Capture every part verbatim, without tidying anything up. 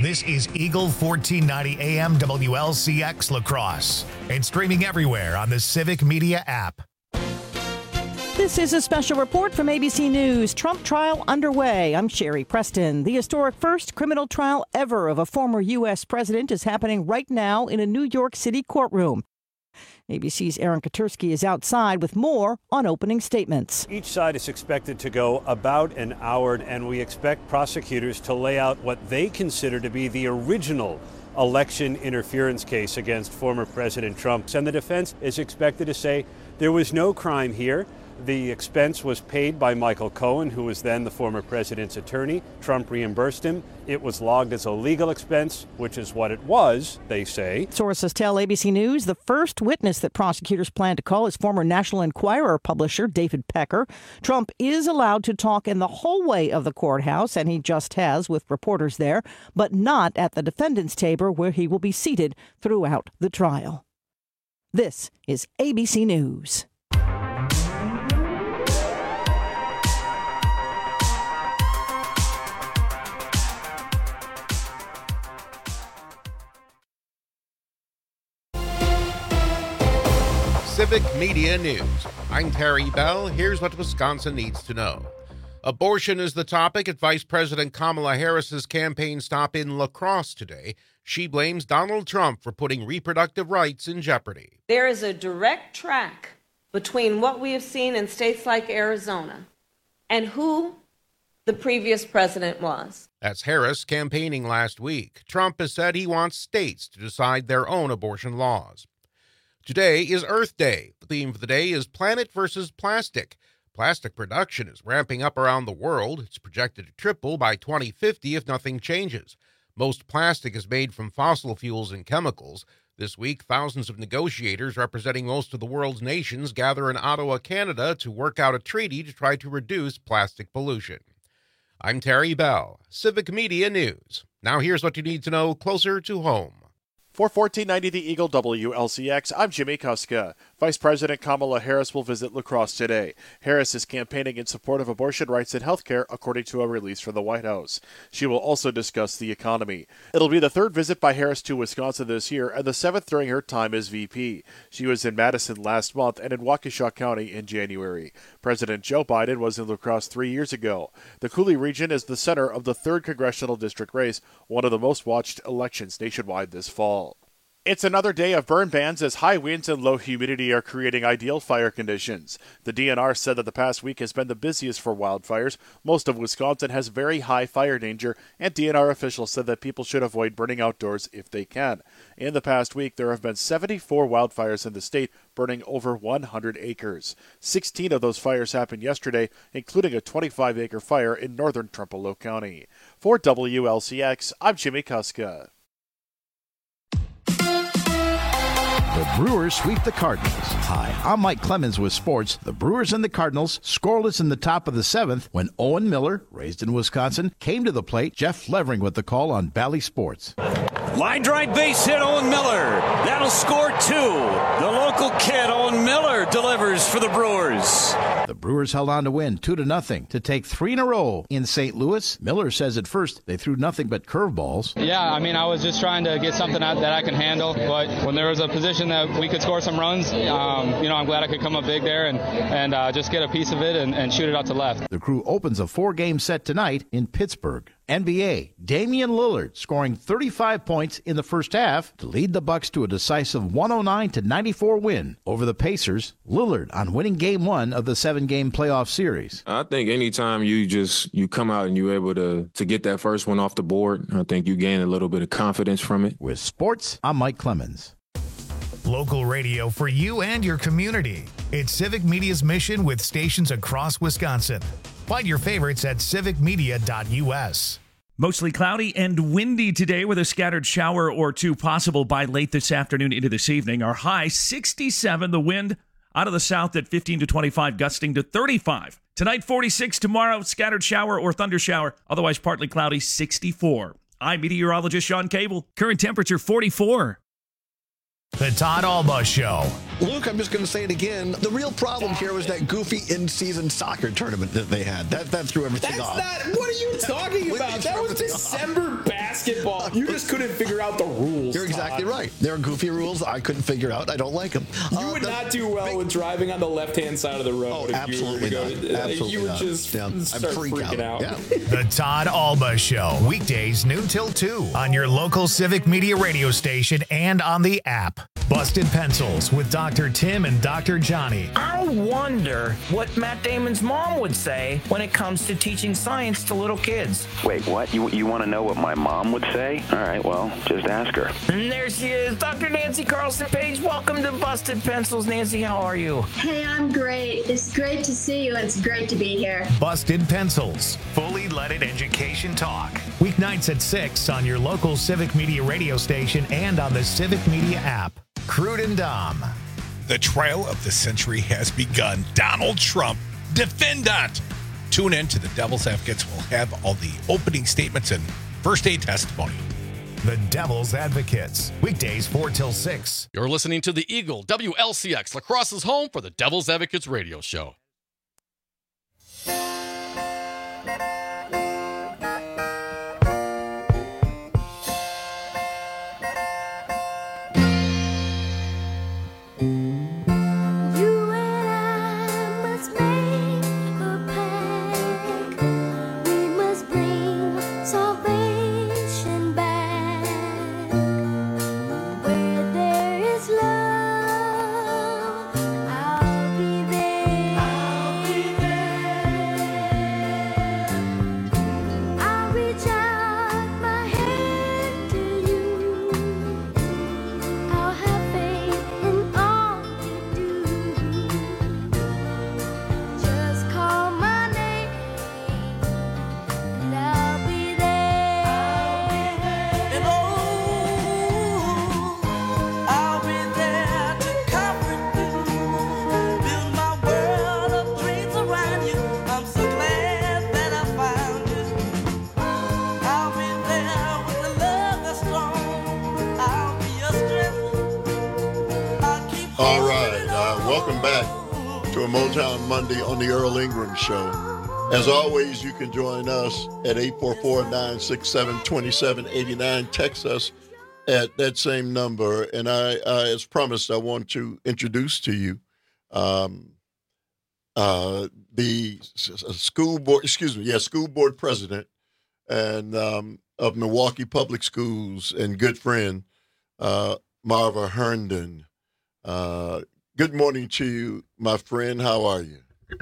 This is Eagle fourteen ninety A M W L C X La Crosse and streaming everywhere on the Civic Media app. This is a special report from A B C News. Trump trial underway. I'm Sherry Preston. The historic first criminal trial ever of a former U S president is happening right now in a New York City courtroom. A B C's Aaron Katersky is outside with more on opening statements. Each side is expected to go about an hour, and we expect prosecutors to lay out what they consider to be the original election interference case against former President Trump. And the defense is expected to say there was no crime here. The expense was paid by Michael Cohen, who was then the former president's attorney. Trump reimbursed him. It was logged as a legal expense, which is what it was, they say. Sources tell A B C News the first witness that prosecutors plan to call is former National Enquirer publisher David Pecker. Trump is allowed to talk in the hallway of the courthouse, and he just has with reporters there, but not at the defendant's table where he will be seated throughout the trial. This is A B C News. Civic Media News. I'm Terry Bell. Here's what Wisconsin needs to know. Abortion is the topic at Vice President Kamala Harris's campaign stop in La Crosse today. She blames Donald Trump for putting reproductive rights in jeopardy. There is a direct track between what we have seen in states like Arizona and who the previous president was. That's Harris campaigning last week. Trump has said he wants states to decide their own abortion laws. Today is Earth Day. The theme for the day is Planet versus Plastic. Plastic production is ramping up around the world. It's projected to triple by twenty fifty if nothing changes. Most plastic is made from fossil fuels and chemicals. This week, thousands of negotiators representing most of the world's nations gather in Ottawa, Canada, to work out a treaty to try to reduce plastic pollution. I'm Terry Bell, Civic Media News. Now here's what you need to know closer to home. For fourteen ninety The Eagle W L C X, I'm Jimmy Kuska. Vice President Kamala Harris will visit La Crosse today. Harris is campaigning in support of abortion rights and health care, according to a release from the White House. She will also discuss the economy. It'll be the third visit by Harris to Wisconsin this year, and the seventh during her time as V P. She was in Madison last month and in Waukesha County in January. President Joe Biden was in La Crosse three years ago. The Coulee region is the center of the third congressional district race, one of the most watched elections nationwide this fall. It's another day of burn bans as high winds and low humidity are creating ideal fire conditions. The D N R said that the past week has been the busiest for wildfires. Most of Wisconsin has very high fire danger, and D N R officials said that people should avoid burning outdoors if they can. In the past week, there have been seventy-four wildfires in the state, burning over one hundred acres. sixteen of those fires happened yesterday, including a twenty-five acre fire in northern Trempealeau County. For W L C X, I'm Jimmy Kuska. The Brewers sweep the Cardinals. Hi, I'm Mike Clemens with sports. The Brewers and the Cardinals scoreless in the top of the seventh when Owen Miller, raised in Wisconsin, came to the plate. Jeff Levering with the call on Bally Sports. Line drive base hit, Owen Miller. That'll score two. The local kid, Owen Miller, delivers for the Brewers. The Brewers held on to win two to nothing to take three in a row in Saint Louis. Miller says at first they threw nothing but curveballs. Yeah, I mean, I was just trying to get something out that I can handle, but when there was a position that we could score some runs, um, you know, I'm glad I could come up big there and, and uh, just get a piece of it and, and shoot it out to left. The Crew opens a four-game set tonight in Pittsburgh. N B A, Damian Lillard scoring thirty-five points in the first half to lead the Bucks to a decisive one oh nine to ninety-four win over the Pacers. Lillard on winning game one of the seven-game playoff series. I think anytime you just you come out and you're able to to get that first one off the board, I think you gain a little bit of confidence from it. With sports, I'm Mike Clemens. Local radio for you and your community. It's Civic Media's mission with stations across Wisconsin. Find your favorites at civic media dot u s. Mostly cloudy and windy today with a scattered shower or two possible by late this afternoon into this evening. Our high sixty-seven, the wind out of the south at fifteen to twenty-five, gusting to thirty-five. Tonight forty-six, tomorrow scattered shower or thunder shower, otherwise partly cloudy, sixty-four. I'm meteorologist Sean Cable. Current temperature forty-four. The Todd Alba Show. Luke, I'm just going to say it again. The real problem here was that goofy in-season soccer tournament that they had. That that threw everything That's off. Not, what are you talking about? That was December basketball. basketball. You just couldn't figure out the rules. You're exactly Todd. right. There are goofy rules I couldn't figure out. I don't like them. You uh, would the, not do well with driving on the left-hand side of the road. Oh, if absolutely you were to not. go, Absolutely You would not. just Yeah, start freak freaking out. out. Yeah. The Todd Alba Show, weekdays noon till two on your local Civic Media radio station and on the app. Busted Pencils with Doctor Tim and Doctor Johnny. I wonder what Matt Damon's mom would say when it comes to teaching science to little kids. Wait, what? You you want to know what my mom would say? All right, well, just ask her. And there she is, Doctor Nancy Carlson Page. Welcome to Busted Pencils. Nancy, how are you? Hey, I'm great. It's great to see you. It's great to be here. Busted Pencils, fully leaded education talk. Weeknights at six on your local Civic Media radio station and on the Civic Media app. Crude and Dom. The trial of the century has begun. Donald Trump, defendant. Tune in to the Devil's Advocates. We'll have all the opening statements and first aid testimony. The Devil's Advocates. Weekdays four till six. You're listening to the Eagle W L C X, La Crosse's home for the Devil's Advocates radio show. All right, uh, welcome back to a Motown Monday on the Earl Ingram Show. As always, you can join us at eight four four, nine six seven, two seven eight nine. Text us at that same number. And I, uh, as promised, I want to introduce to you um, uh, the school board, excuse me, yeah, school board president and um, of Milwaukee Public Schools and good friend, uh, Marva Herndon. Uh, good morning to you, my friend. How are you?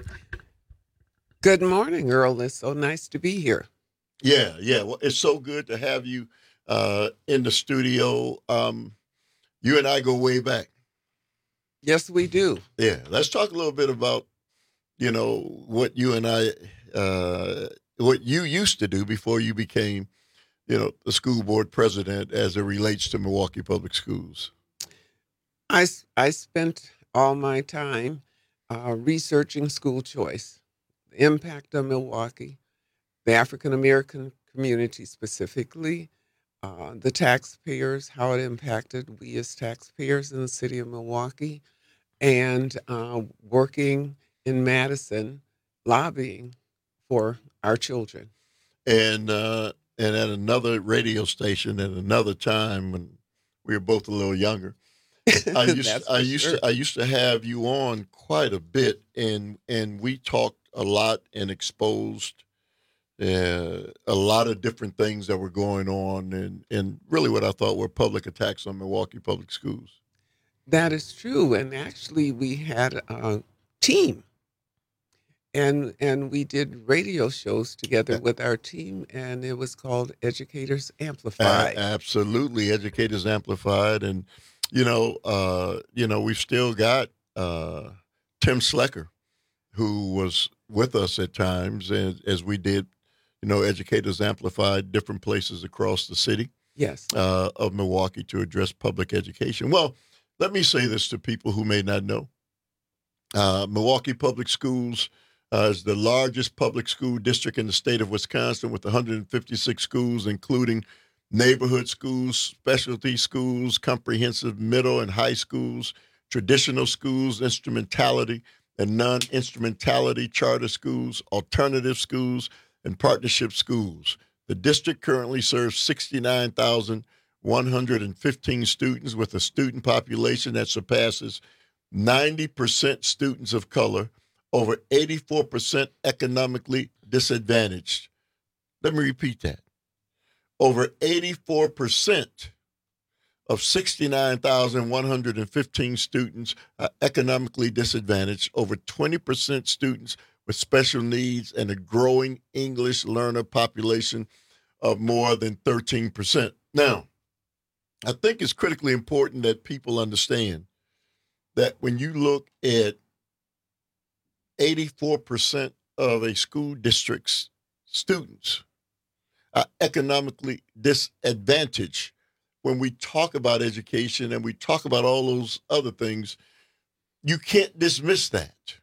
Good morning, Earl. It's so nice to be here. Yeah, yeah. Well, it's so good to have you uh, in the studio. Um, you and I go way back. Yes, we do. Yeah. Let's talk a little bit about, you know, what you and I, uh, what you used to do before you became, you know, the school board president as it relates to Milwaukee Public Schools. I, I spent all my time uh, researching school choice, the impact of Milwaukee, the African-American community specifically, uh, the taxpayers, how it impacted we as taxpayers in the city of Milwaukee, and uh, working in Madison, lobbying for our children. And, uh, and at another radio station at another time when we were both a little younger, I used I used sure. to I used to have you on quite a bit, and and we talked a lot and exposed uh, a lot of different things that were going on, and and really what I thought were public attacks on Milwaukee Public Schools. That is true, and actually we had a team, and and we did radio shows together with our team, and it was called Educators Amplified. Uh, absolutely, Educators Amplified, and. You know, uh, you know, we've still got uh, Tim Slecker, who was with us at times, and as we did, you know, Educators Amplified different places across the city. Yes. Uh, of Milwaukee to address public education. Well, let me say this to people who may not know. Uh, Milwaukee Public Schools uh, is the largest public school district in the state of Wisconsin with one hundred fifty-six schools, including neighborhood schools, specialty schools, comprehensive middle and high schools, traditional schools, instrumentality and non-instrumentality charter schools, alternative schools, and partnership schools. The district currently serves sixty-nine thousand one hundred fifteen students with a student population that surpasses ninety percent students of color, over eighty-four percent economically disadvantaged. Let me repeat that. Over eighty-four percent of sixty-nine thousand one hundred fifteen students are economically disadvantaged, over twenty percent students with special needs, and a growing English learner population of more than thirteen percent. Now, I think it's critically important that people understand that when you look at eighty-four percent of a school district's students are economically disadvantaged, when we talk about education and we talk about all those other things, you can't dismiss that.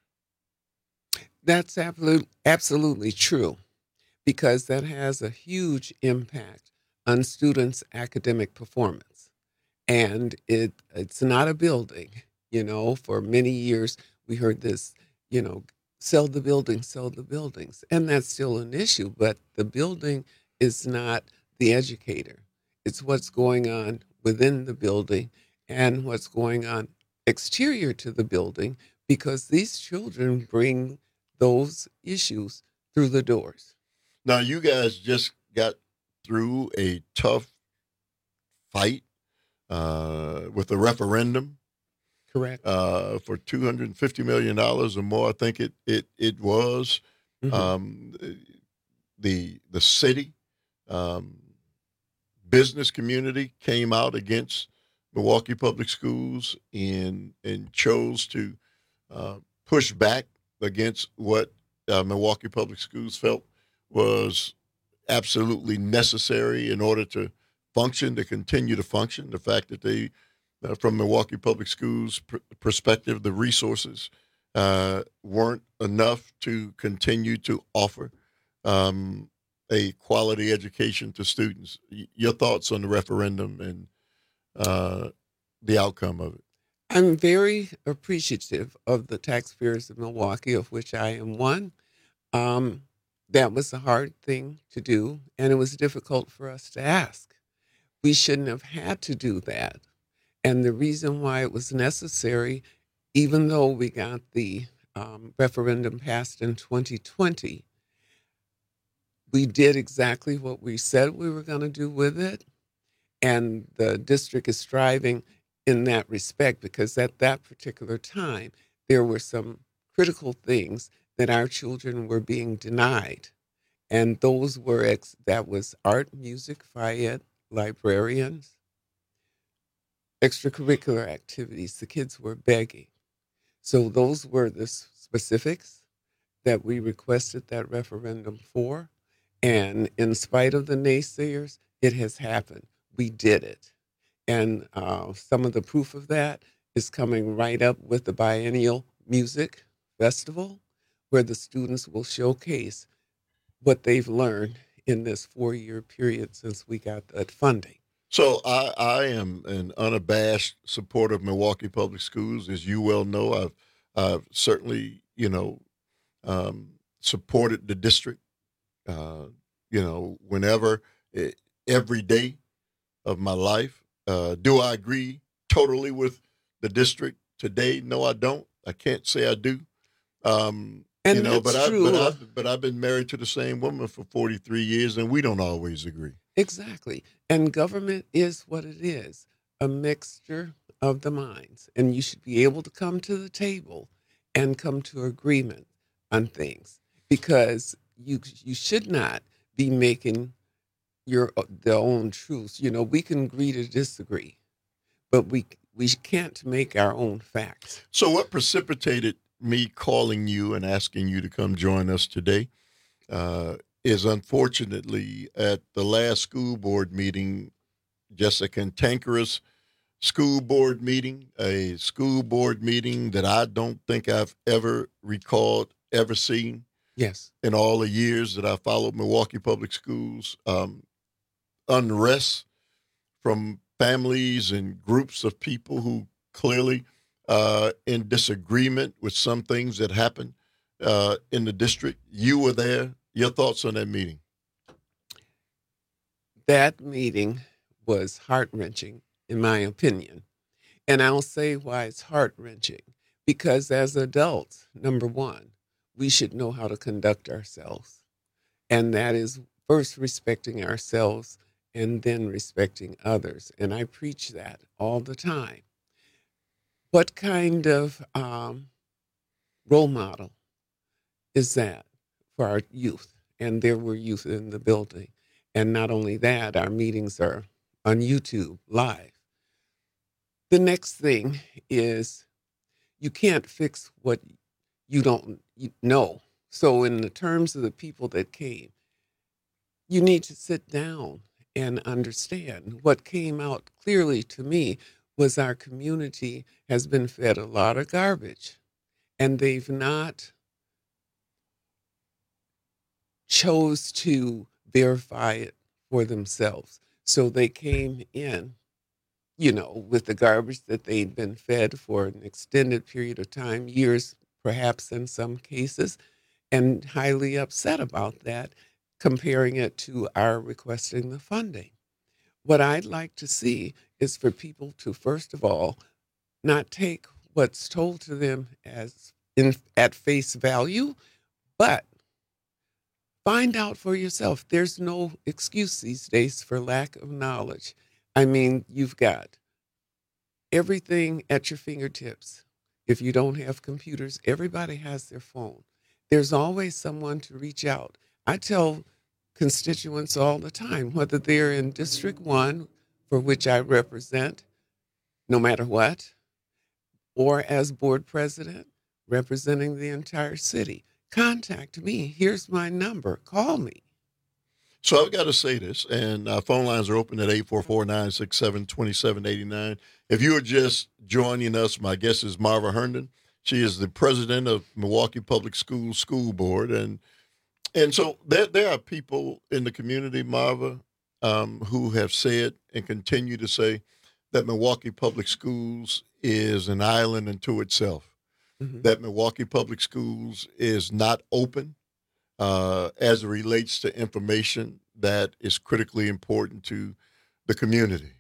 That's absolute, absolutely true, because that has a huge impact on students' academic performance. And it it's not a building. You know, for many years we heard this, you know, sell the building, sell the buildings. And that's still an issue, but the building is not the educator. It's what's going on within the building and what's going on exterior to the building, because these children bring those issues through the doors. Now, you guys just got through a tough fight uh, with a referendum. Correct. Uh, for two hundred fifty million dollars or more, I think it it it was. Mm-hmm. Um, the the city um, business community came out against Milwaukee Public Schools and and chose to uh, push back against what uh, Milwaukee Public Schools felt was absolutely necessary in order to function, to continue to function. The fact that they, uh, from Milwaukee Public Schools pr- perspective, the resources uh, weren't enough to continue to offer um, a quality education to students. Y- your thoughts on the referendum and uh, the outcome of it? I'm very appreciative of the taxpayers of Milwaukee, of which I am one. Um, that was a hard thing to do, and it was difficult for us to ask. We shouldn't have had to do that. And the reason why it was necessary, even though we got the um, referendum passed in twenty twenty, we did exactly what we said we were going to do with it. And the district is striving in that respect, because at that particular time, there were some critical things that our children were being denied. And those were, ex- that was art, music, F I E D, librarians, extracurricular activities. The kids were begging. So those were the specifics that we requested that referendum for. And in spite of the naysayers, it has happened. We did it. And uh, some of the proof of that is coming right up with the biennial music festival, where the students will showcase what they've learned in this four-year period since we got that funding. So I, I am an unabashed supporter of Milwaukee Public Schools. As you well know, I've, I've certainly, you know, um, supported the district, uh, you know, whenever, every day of my life. Uh, do I agree totally with the district today? No, I don't. I can't say I do. Um, and you know, that's but I, true. but I, but I've been married to the same woman for forty-three years, and we don't always agree. Exactly. And government is what it is, a mixture of the minds, and you should be able to come to the table and come to agreement on things, because you you should not be making your their own truths. You know, we can agree to disagree, but we we can't make our own facts. So what precipitated me calling you and asking you to come join us today uh, is, unfortunately, at the last school board meeting, just a cantankerous school board meeting, a school board meeting that I don't think I've ever recalled, ever seen. Yes. In all the years that I followed Milwaukee Public Schools. Um, unrest from families and groups of people who clearly uh, in disagreement with some things that happened uh, in the district. You were there. Your thoughts on that meeting? that meeting was heart-wrenching, in my opinion. And I'll say why it's heart-wrenching. Because as adults, number one, we should know how to conduct ourselves. And that is first respecting ourselves and then respecting others. And I preach that all the time. What kind of um, role model is that for our youth? And there were youth in the building. And not only that, our meetings are on YouTube live. The next thing is you can't fix what you don't know. So in the terms of the people that came, you need to sit down and understand. What came out clearly to me was our community has been fed a lot of garbage, and they've not chose to verify it for themselves. So they came in, you know, with the garbage that they'd been fed for an extended period of time, years perhaps in some cases, and highly upset about that, comparing it to our requesting the funding. What I'd like to see is for people to, first of all, not take what's told to them as in, at face value, but find out for yourself. There's no excuse these days for lack of knowledge. I mean, you've got everything at your fingertips. If you don't have computers, everybody has their phone. There's always someone to reach out. I tell constituents all the time, whether they're in District one, for which I represent, no matter what, or as board president, representing the entire city, contact me. Here's my number. Call me. So I've got to say this, and uh, phone lines are open at eight four four, nine six seven, two seven eight nine. If you are just joining us, my guest is Marva Herndon. She is the president of Milwaukee Public Schools School Board. And and so there, there are people in the community, Marva, um, who have said and continue to say that Milwaukee Public Schools is an island unto itself, mm-hmm. that Milwaukee Public Schools is not open uh, as it relates to information that is critically important to the community.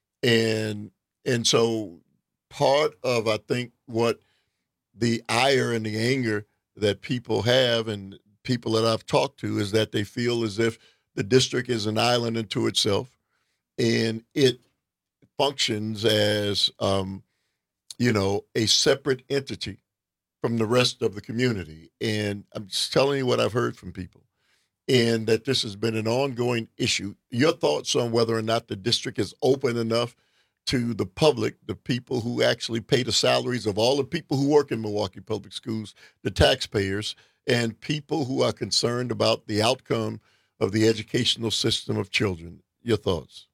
And and so part of, I think, what the ire and the anger that people have and people that I've talked to is that they feel as if the district is an island unto itself and it functions as, um, you know, a separate entity from the rest of the community. And I'm just telling you what I've heard from people, and that this has been an ongoing issue. Your thoughts on whether or not the district is open enough to the public, the people who actually pay the salaries of all the people who work in Milwaukee Public Schools, the taxpayers, and people who are concerned about the outcome of the educational system of children. Your thoughts?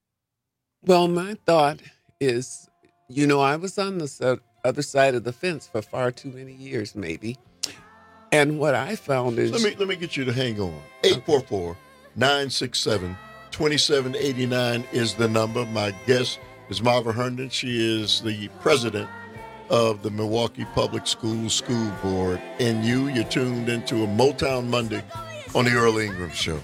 Well, my thought is, you know, I was on the other side of the fence for far too many years, maybe. And what I found is... Let me let me get you to hang on. eight four four, nine six seven, two seven eight nine is the number. My guest is Marva Herndon. She is the president of the Milwaukee Public Schools School Board. And you, you're tuned into a Motown Monday on the Earl Ingram Show.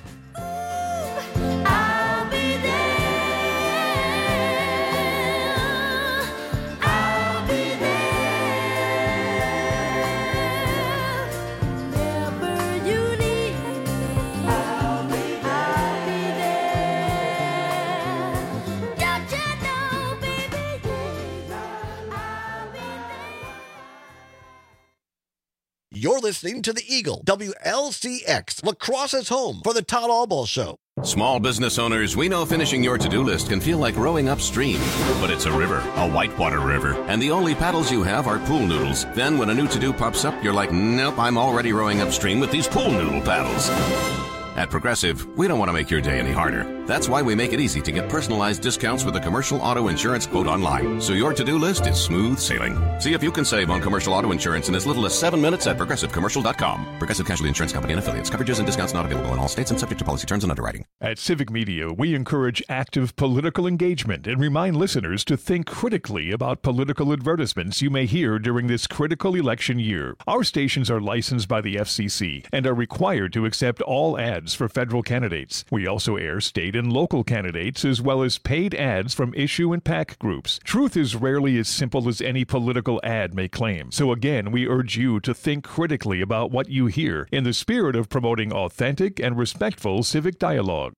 You're listening to the Eagle, W L C X, La Crosse's home for the Todd Albaugh Show. Small business owners, we know finishing your to-do list can feel like rowing upstream. But it's a river, a whitewater river, and the only paddles you have are pool noodles. Then when a new to-do pops up, you're like, nope, I'm already rowing upstream with these pool noodle paddles. At Progressive, we don't want to make your day any harder. That's why we make it easy to get personalized discounts with a commercial auto insurance quote online, so your to-do list is smooth sailing. See if you can save on commercial auto insurance in as little as seven minutes at progressive commercial dot com. Progressive Casualty Insurance Company and Affiliates. Coverages and discounts not available in all states and subject to policy terms and underwriting. At Civic Media, we encourage active political engagement and remind listeners to think critically about political advertisements you may hear during this critical election year. Our stations are licensed by the F C C and are required to accept all ads for federal candidates. We also air state and local candidates, as well as paid ads from issue and PAC groups. Truth is rarely as simple as any political ad may claim. So again, we urge you to think critically about what you hear in the spirit of promoting authentic and respectful civic dialogue.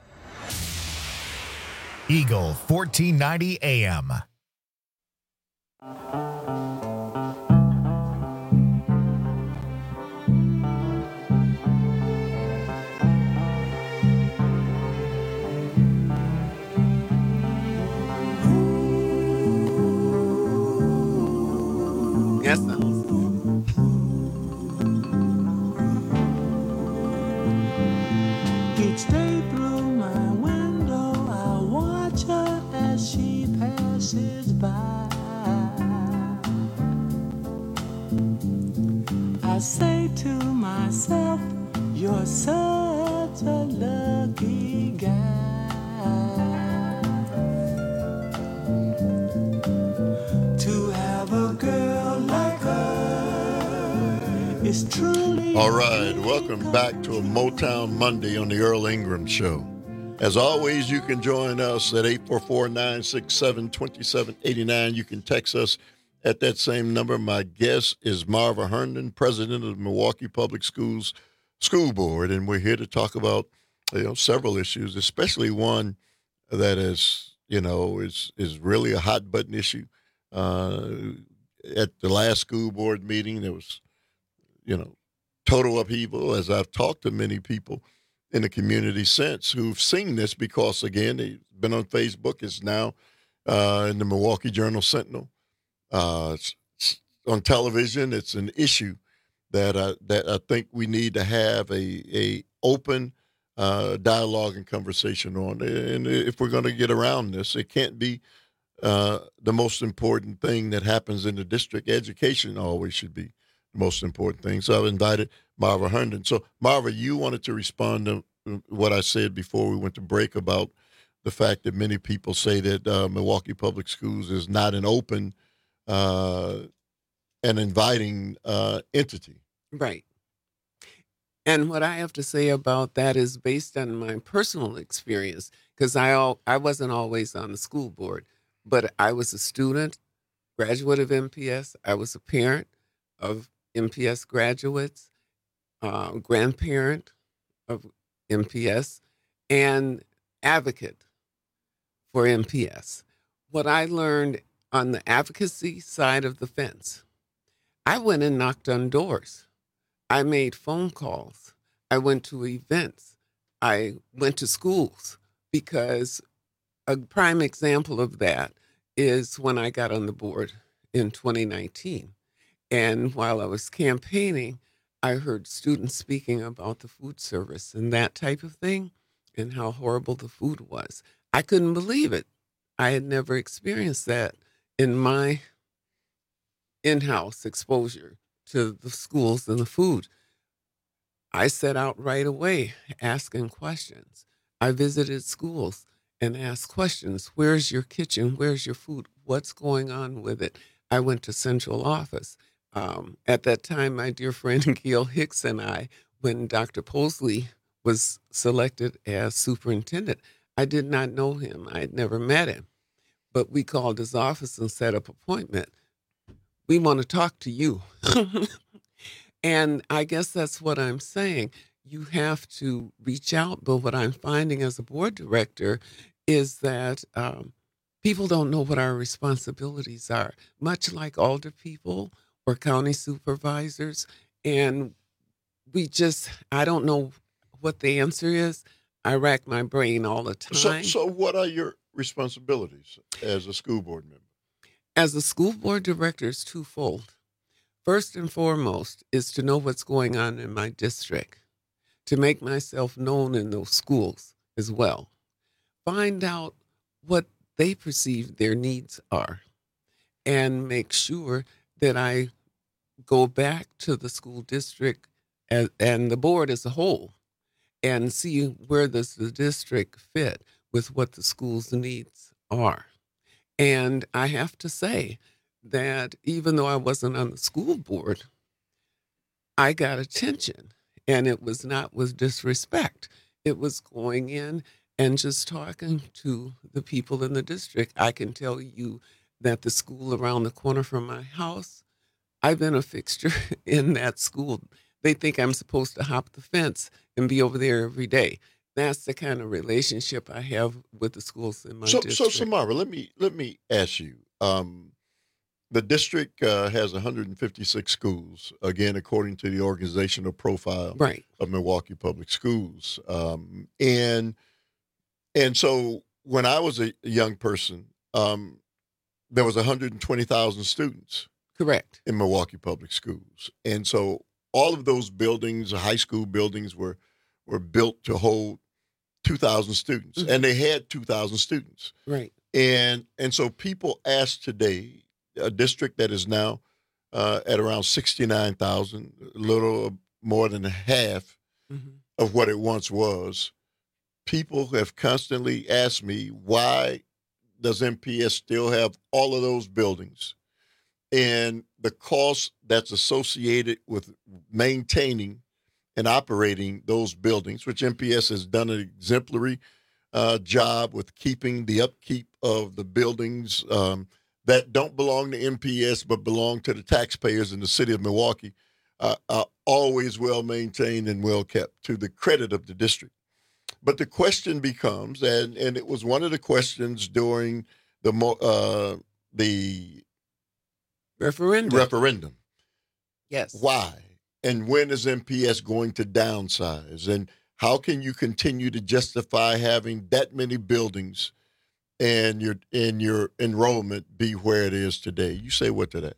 Eagle fourteen ninety A M. Yes, each day through my window, I watch her as she passes by. I say to myself, you're such a lucky guy. To have a girl like her is truly. All right, welcome back to a Motown Monday on the Earl Ingram Show. As always, you can join us at eight four four, nine six seven, two seven eight nine. You can text us at that same number. My guest is Marva Herndon, president of the Milwaukee Public Schools School Board, and we're here to talk about, you know, several issues, especially one that is, you know, is is really a hot button issue. Uh, at the last school board meeting, there was, you know, total upheaval, as I've talked to many people in the community since who've seen this because, again, they've been on Facebook. It's now uh, in the Milwaukee Journal Sentinel. Uh, it's, it's on television. It's an issue that I, that I think we need to have a, a open uh, dialogue and conversation on. And if we're going to get around this, it can't be uh, the most important thing that happens in the district. Education always should be the most important thing. So I've invited Marva Herndon. So, Marva, you wanted to respond to what I said before we went to break about the fact that many people say that uh, Milwaukee Public Schools is not an open uh, and inviting uh, entity. Right. And what I have to say about that is based on my personal experience, because I all, I wasn't always on the school board, but I was a student, graduate of M P S. I was a parent of M P S graduates, uh, grandparent of M P S, and advocate for M P S. What I learned on the advocacy side of the fence, I went and knocked on doors. I made phone calls. I went to events. I went to schools, because a prime example of that is when I got on the board in twenty nineteen. And while I was campaigning, I heard students speaking about the food service and that type of thing and how horrible the food was. I couldn't believe it. I had never experienced that in my in-house exposure to the schools and the food. I set out right away asking questions. I visited schools and asked questions. Where's your kitchen? Where's your food? What's going on with it? I went to central office. Um, at that time, my dear friend Gail Hicks and I, when Doctor Posley was selected as superintendent, I did not know him. I had never met him. But we called his office and set up an appointment. We want to talk to you. And I guess that's what I'm saying. You have to reach out. But what I'm finding as a board director is that um, people don't know what our responsibilities are, much like alder people or county supervisors. And we just, I don't know what the answer is. I rack my brain all the time. So, so what are your responsibilities as a school board member? As a school board director, it's twofold. First and foremost is to know what's going on in my district, to make myself known in those schools as well. Find out what they perceive their needs are and make sure that I go back to the school district and, and the board as a whole and see where does the district fit with what the school's needs are. And I have to say that even though I wasn't on the school board, I got attention, and it was not with disrespect. It was going in And just talking to the people in the district, I can tell you that the school around the corner from my house, I've been a fixture in that school. They think I'm supposed to hop the fence and be over there every day. That's the kind of relationship I have with the schools in my so, district. So, Samara, let me let me ask you. Um, the district uh, has one hundred fifty-six schools, again, according to the organizational profile right. of Milwaukee Public Schools. Um, and and so when I was a young person, um, there was one hundred twenty thousand students. Correct. In Milwaukee Public Schools. And so all of those buildings, high school buildings, were were built to hold two thousand students, mm-hmm. and they had two thousand students. Right. And and so people ask today, a district that is now uh, at around sixty-nine thousand, a little more than half mm-hmm. of what it once was, people have constantly asked me, why does M P S still have all of those buildings? And the cost that's associated with maintaining and operating those buildings, which M P S has done an exemplary uh, job with keeping the upkeep of the buildings um, that don't belong to M P S but belong to the taxpayers in the city of Milwaukee, uh, are always well maintained and well kept, to the credit of the district. But the question becomes, and, and it was one of the questions during the uh, the referendum. referendum. Yes. Why? And when is M P S going to downsize? And how can you continue to justify having that many buildings and your and your enrollment be where it is today? You say what to that?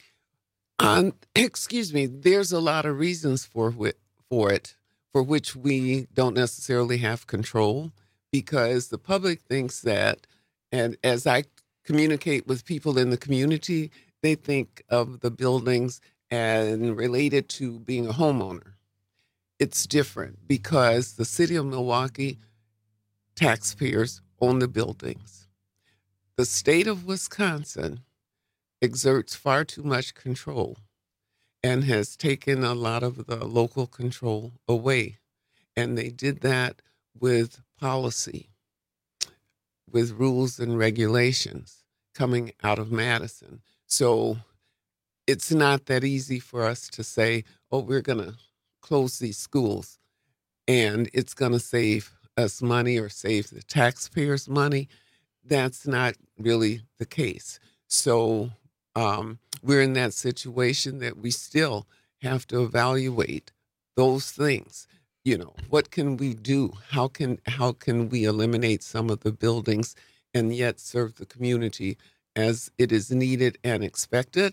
Um, excuse me. There's a lot of reasons for wh- for it, for which we don't necessarily have control, because the public thinks that, and as I communicate with people in the community, they think of the buildings and related to being a homeowner. It's different because the city of Milwaukee taxpayers own the buildings. The state of Wisconsin exerts far too much control and has taken a lot of the local control away. And they did that with policy, with rules and regulations coming out of Madison. So it's not that easy for us to say, oh, we're going to close these schools and it's going to save us money or save the taxpayers money. That's not really the case. So um, we're in that situation that we still have to evaluate those things. You know, what can we do? How can how can we eliminate some of the buildings and yet serve the community as it is needed and expected?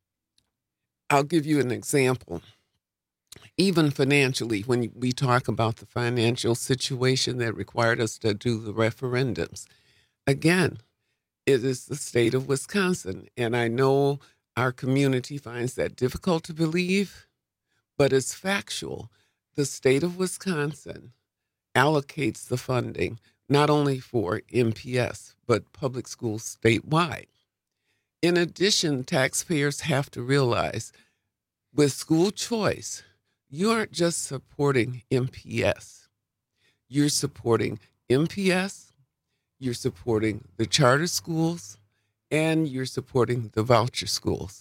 I'll give you an example. Even financially, when we talk about the financial situation that required us to do the referendums, again, it is the state of Wisconsin. And I know our community finds that difficult to believe, but it's factual. The state of Wisconsin allocates the funding not only for M P S, but public schools statewide. In addition, taxpayers have to realize with school choice, you aren't just supporting M P S. You're supporting M P S, you're supporting the charter schools, and you're supporting the voucher schools.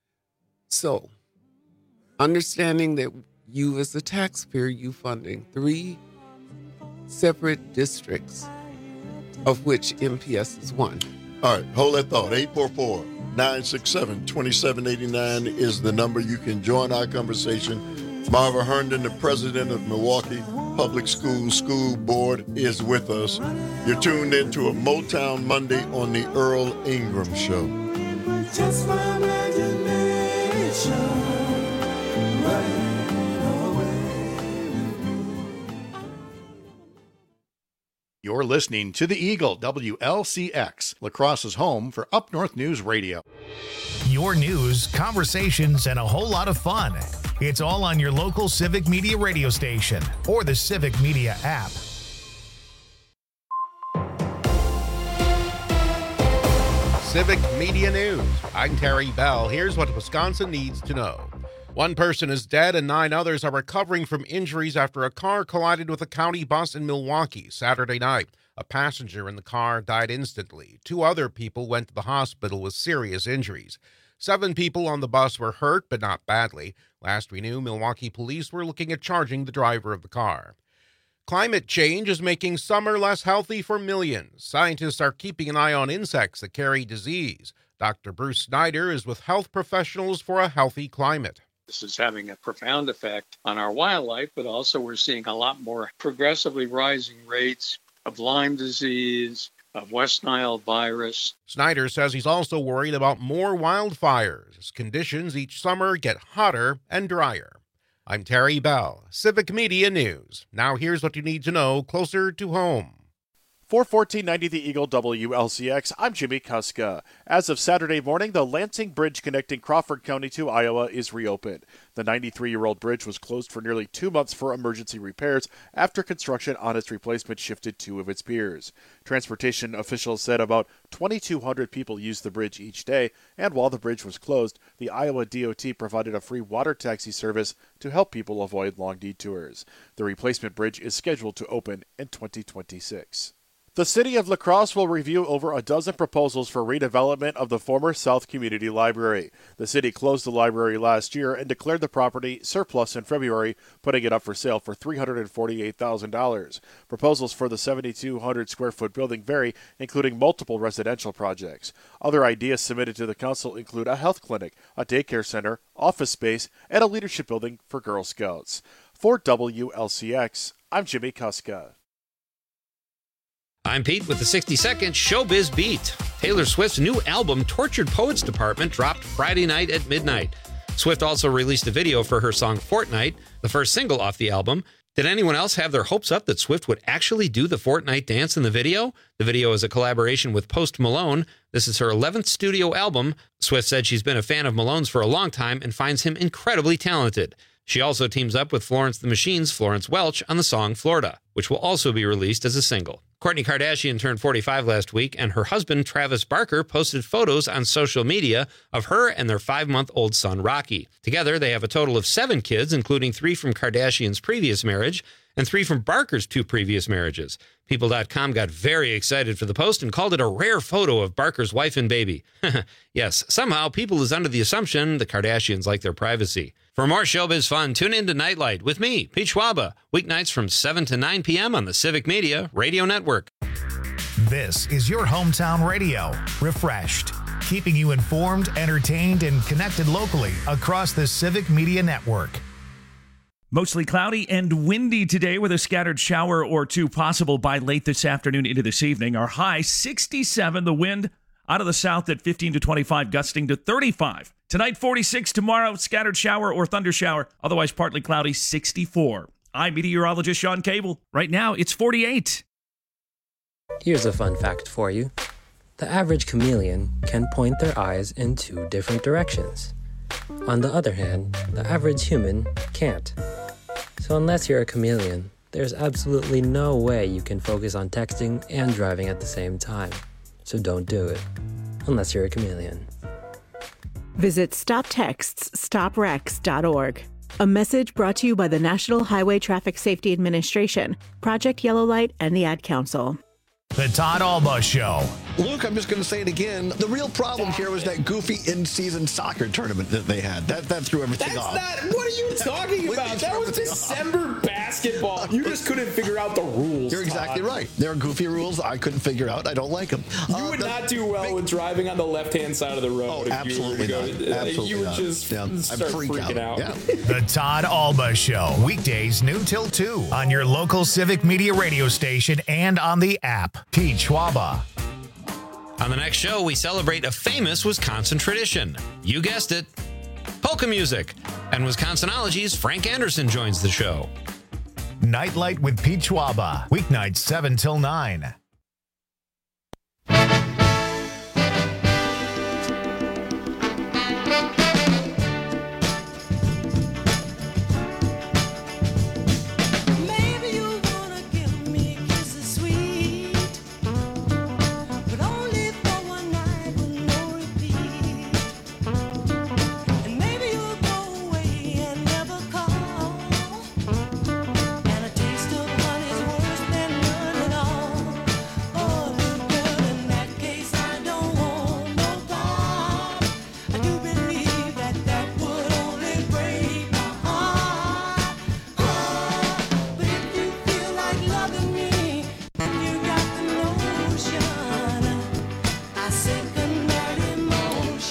So, understanding that you as a taxpayer, you funding three separate districts, of which M P S is one. All right, hold that thought. eight four four, nine six seven, two seven eight nine is the number. You can join our conversation. Marva Herndon, the president of Milwaukee Public Schools School Board, is with us. You're tuned into a Motown Monday on the Earl Ingram Show. Just my imagination running away with me. You're listening to The Eagle, W L C X, La Crosse's home for Up North News Radio. Your news, conversations, and a whole lot of fun. It's all on your local Civic Media radio station or the Civic Media app. Civic Media News. I'm Terry Bell. Here's what Wisconsin needs to know. One person is dead and nine others are recovering from injuries after a car collided with a county bus in Milwaukee Saturday night. A passenger in the car died instantly. Two other people went to the hospital with serious injuries. Seven people on the bus were hurt, but not badly. Last we knew, Milwaukee police were looking at charging the driver of the car. Climate change is making summer less healthy for millions. Scientists are keeping an eye on insects that carry disease. Doctor Bruce Snyder is with Health Professionals for a Healthy Climate. This is having a profound effect on our wildlife, but also we're seeing a lot more progressively rising rates of Lyme disease, of West Nile virus. Snyder says he's also worried about more wildfires as conditions each summer get hotter and drier. I'm Terry Bell, Civic Media News. Now here's what you need to know closer to home. For fourteen ninety The Eagle W L C X, I'm Jimmy Kuska. As of Saturday morning, the Lansing Bridge connecting Crawford County to Iowa is reopened. The ninety-three-year-old bridge was closed for nearly two months for emergency repairs after construction on its replacement shifted two of its piers. Transportation officials said about twenty-two hundred people used the bridge each day, and while the bridge was closed, the Iowa D O T provided a free water taxi service to help people avoid long detours. The replacement bridge is scheduled to open in twenty twenty-six. The City of La Crosse will review over a dozen proposals for redevelopment of the former South Community Library. The city closed the library last year and declared the property surplus in February, putting it up for sale for three hundred forty-eight thousand dollars. Proposals for the seventy-two hundred square foot building vary, including multiple residential projects. Other ideas submitted to the council include a health clinic, a daycare center, office space, and a leadership building for Girl Scouts. For W L C X, I'm Jimmy Kuska. I'm Pete with the sixty second Showbiz Beat. Taylor Swift's new album, Tortured Poets Department, dropped Friday night at midnight. Swift also released a video for her song Fortnite, the first single off the album. Did anyone else have their hopes up that Swift would actually do the Fortnite dance in the video? The video is a collaboration with Post Malone. This is her eleventh studio album. Swift said she's been a fan of Malone's for a long time and finds him incredibly talented. She also teams up with Florence the Machine's Florence Welch on the song Florida, which will also be released as a single. Kourtney Kardashian turned forty-five last week, and her husband, Travis Barker, posted photos on social media of her and their five-month-old son, Rocky. Together, they have a total of seven kids, including three from Kardashian's previous marriage and three from Barker's two previous marriages. People dot com got very excited for the post and called it a rare photo of Barker's wife and baby. Yes, somehow people is under the assumption the Kardashians like their privacy. For more showbiz fun, tune in to Nightlight with me, Pete Schwaba, weeknights from seven to nine p.m. on the Civic Media Radio Network. This is your hometown radio, refreshed, keeping you informed, entertained, and connected locally across the Civic Media Network. Mostly cloudy and windy today with a scattered shower or two possible by late this afternoon into this evening. Our high sixty-seven, the wind out of the south at fifteen to twenty-five, gusting to thirty-five. Tonight, forty-six. Tomorrow, scattered shower or thunder shower. Otherwise, partly cloudy, sixty-four. I'm meteorologist Sean Cable. Right now, it's forty-eight. Here's a fun fact for you. The average chameleon can point their eyes in two different directions. On the other hand, the average human can't. So unless you're a chameleon, there's absolutely no way you can focus on texting and driving at the same time. So don't do it, unless you're a chameleon. Visit stop texts stop wrecks dot org. A message brought to you by the National Highway Traffic Safety Administration, Project Yellow Light, and the Ad Council. The Todd Alba Show. Luke, I'm just going to say it again. The real problem here was that goofy in-season soccer tournament that they had. That that threw everything That's off. Not, what are you talking about? That was December off. basketball. You just couldn't figure out the rules. You're exactly Todd. right. There are goofy rules I couldn't figure out. I don't like them. You uh, would the, not do well with driving on the left-hand side of the road. Oh, if absolutely you were not. to go, Absolutely You would not. just yeah, start freak freaking out. out. Yeah. The Todd Alba Show. Weekdays noon till two on your local Civic Media radio station and on the app. Pete Schwaba. On the next show, we celebrate a famous Wisconsin tradition. You guessed it, polka music. And Wisconsinology's Frank Anderson joins the show. Nightlight with Pete Schwaba. Weeknights seven till nine.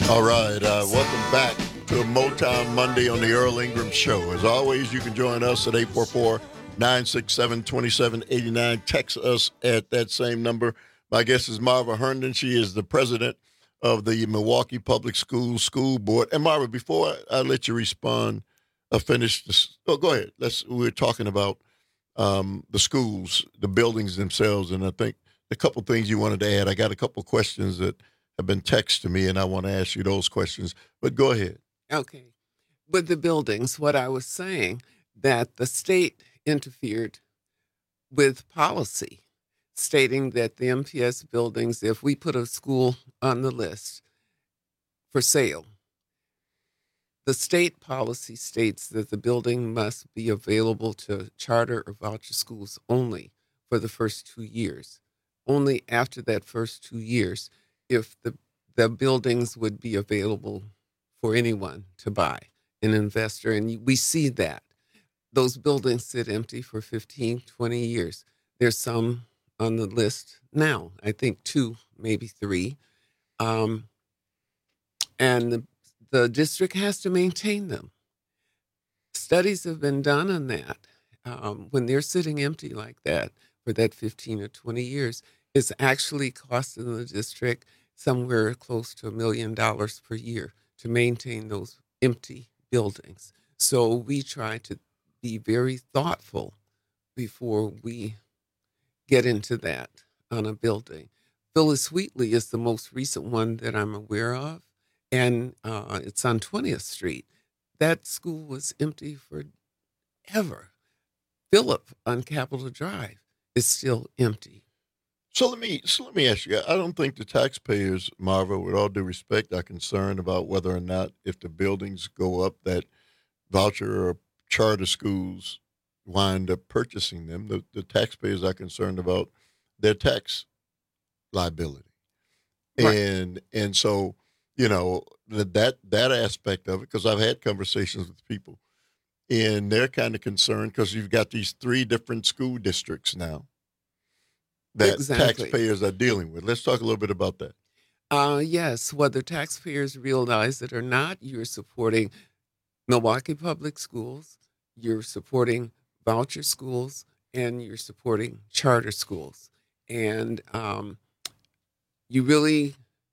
All right, uh, welcome back to a Motown Monday on the Earl Ingram Show. As always, you can join us at eight four four, nine six seven, two seven eight nine. Text us at that same number. My guest is Marva Herndon. She is the president of the Milwaukee Public Schools School Board. And Marva, before I let you respond, uh, finish this. Oh, go ahead. Let's. We're talking about um, the schools, the buildings themselves, and I think a couple things you wanted to add. I got a couple questions that have been texted to me, and I want to ask you those questions. But go ahead. Okay. With the buildings, what I was saying, that the state interfered with policy, stating that the M P S buildings, if we put a school on the list for sale, the state policy states that the building must be available to charter or voucher schools only for the first two years. Only after that first two years, if the, the buildings would be available for anyone to buy, an investor. And we see that. Those buildings sit empty for fifteen, twenty years. There's some on the list now, I think two, maybe three. Um, and the, the district has to maintain them. Studies have been done on that. Um, when they're sitting empty like that for that fifteen or twenty years, it's actually costing the district somewhere close to a million dollars per year to maintain those empty buildings. So we try to be very thoughtful before we get into that on a building. Phyllis Wheatley is the most recent one that I'm aware of, and uh, it's on twentieth Street. That school was empty forever. Phillip on Capitol Drive is still empty. So let me so let me ask you. I don't think the taxpayers, Marva, with all due respect, are concerned about whether or not if the buildings go up that voucher or charter schools wind up purchasing them. The, the taxpayers are concerned about their tax liability, right. and and so you know that that aspect of it. Because I've had conversations with people, and they're kind of concerned because you've got these three different school districts now that exactly. taxpayers are dealing with. Let's talk a little bit about that. Uh, yes, whether taxpayers realize it or not, you're supporting Milwaukee Public Schools, you're supporting voucher schools, and you're supporting charter schools. And um, you really,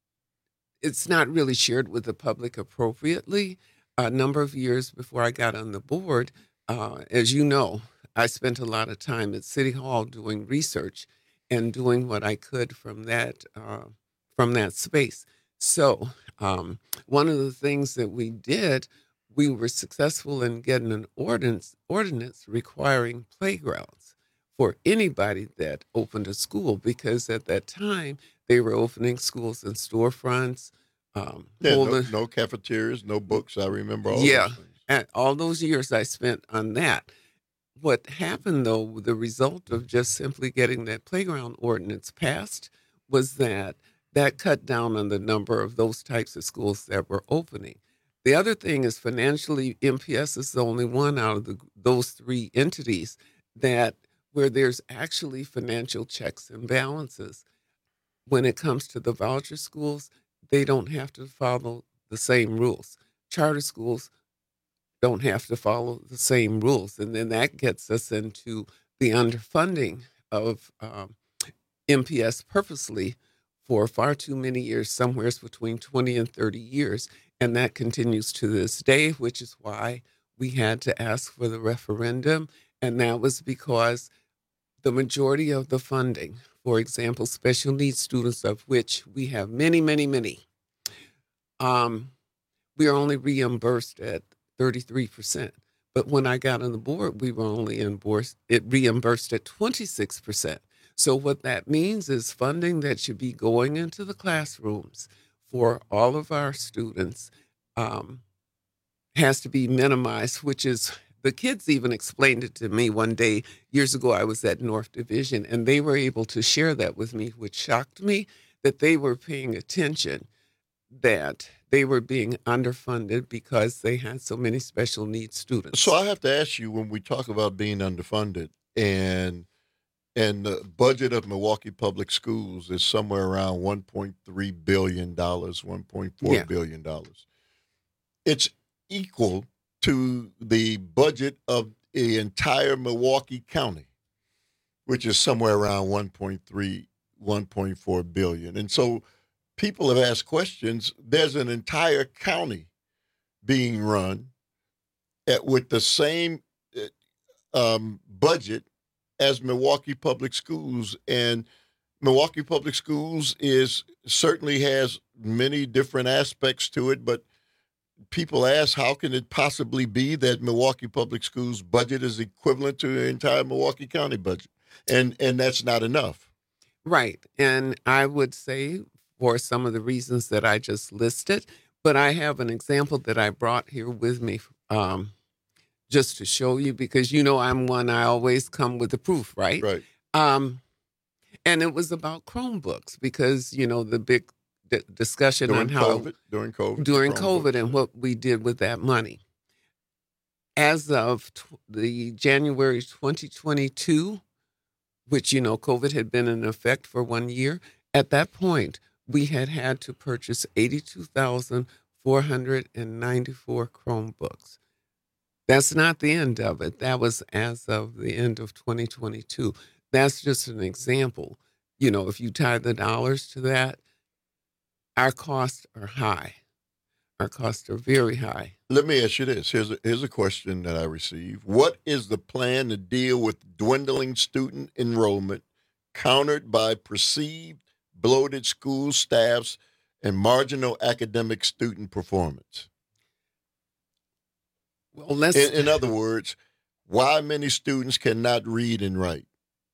it's not really shared with the public appropriately. A number of years before I got on the board, uh, as you know, I spent a lot of time at City Hall doing research and doing what I could from that uh, from that space. So um, one of the things that we did, we were successful in getting an ordinance ordinance requiring playgrounds for anybody that opened a school, because at that time they were opening schools in storefronts. Um, yeah, no, no cafeterias, no books. I remember all yeah, those things. And all those years I spent on that. What happened, though, the result of just simply getting that playground ordinance passed was that that cut down on the number of those types of schools that were opening. The other thing is financially, M P S is the only one out of the, those three entities that where there's actually financial checks and balances. When it comes to the voucher schools, they don't have to follow the same rules. Charter schools don't have to follow the same rules. And then that gets us into the underfunding of um, M P S purposely for far too many years, somewhere between twenty and thirty years. And that continues to this day, which is why we had to ask for the referendum. And that was because the majority of the funding, for example, special needs students, of which we have many, many, many, um, we are only reimbursed at thirty-three percent. But when I got on the board, we were only reimbursed, it reimbursed at twenty-six percent. So what that means is funding that should be going into the classrooms for all of our students um, has to be minimized, which is, the kids even explained it to me one day. Years ago, I was at North Division, and they were able to share that with me, which shocked me, that they were paying attention, that they were being underfunded because they had so many special needs students. So I have to ask you, when we talk about being underfunded, and and the budget of Milwaukee Public Schools is somewhere around one point three billion dollars, one point four Yeah. billion dollars. It's equal to the budget of the entire Milwaukee County, which is somewhere around one point three, one point four billion. And so people have asked questions. There's an entire county being run at, with the same um, budget as Milwaukee Public Schools, and Milwaukee Public Schools is certainly has many different aspects to it, but people ask, how can it possibly be that Milwaukee Public Schools budget is equivalent to the entire Milwaukee County budget? And and that's not enough. Right. And I would say for some of the reasons that I just listed, but I have an example that I brought here with me um, just to show you, because, you know, I'm one, I always come with the proof, right? Right. Um, and it was about Chromebooks, because, you know, the big d- discussion During on how COVID, during COVID. during Chromebooks. COVID and what we did with that money. As of tw- the January twenty twenty-two, which, you know, COVID had been in effect for one year, at that point, we had had to purchase eighty-two thousand four hundred ninety-four Chromebooks. That's not the end of it. That was as of the end of twenty twenty-two. That's just an example. You know, if you tie the dollars to that, our costs are high. Our costs are very high. Let me ask you this. Here's a, here's a question that I received. What is the plan to deal with dwindling student enrollment countered by perceived bloated school staffs and marginal academic student performance? Well, let's... In, in other words, why many students cannot read and write?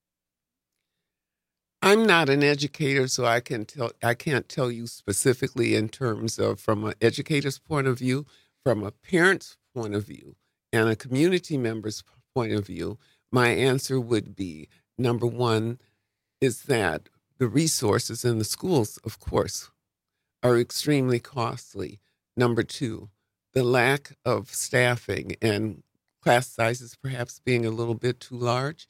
I'm not an educator, so I can tell I can't tell you specifically in terms of from an educator's point of view, from a parent's point of view, and a community member's point of view. My answer would be, number one, is that the resources in the schools, of course, are extremely costly. Number two, the lack of staffing and class sizes perhaps being a little bit too large.